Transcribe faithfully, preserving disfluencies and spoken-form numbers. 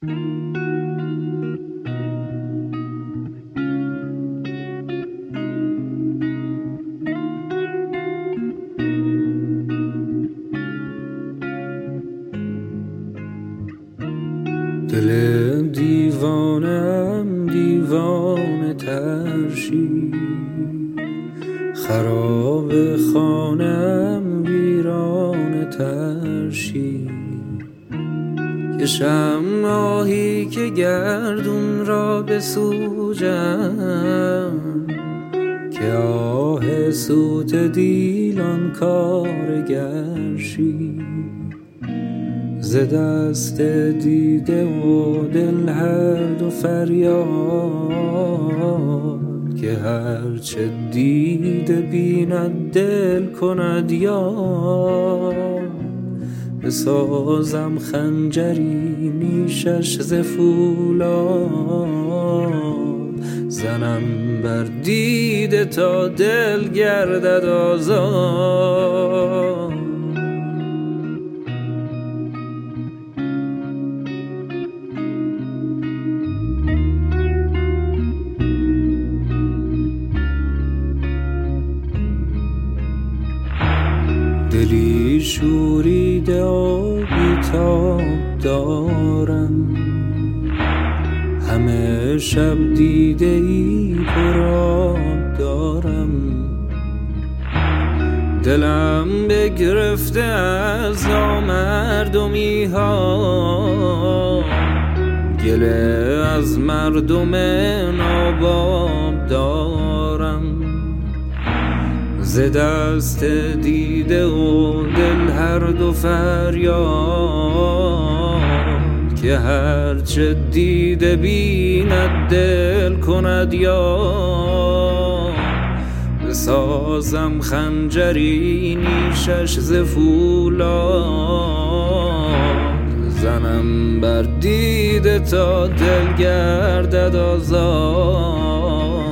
دل دیوانم دیوانه ترشی، خراب خانم ویرانه ترشی. کشم ماهی که گردون را بسوجم، که آه سوت دیلان کارگرشی. ز دست دیده و دل هر دو فریاد، که هرچه دیده بیند دل کند یاد. بسازم خنجری نیشش ز فولاد، زنم بر دیده تا دل گردد آزاد. دلی شوریده و بی‌تاب دارم، همه شب دیده ای پر آب دارم. دلم بگرفته از نامردمی ها، گله از مردم ناباب دارم. ز دست دیده و دل هر دو فریاد، که هرچه دیده بیند دل کند یاد. بسازم خنجری نیشش ز فولاد، زنم بر دیده تا دل گردد آزاد.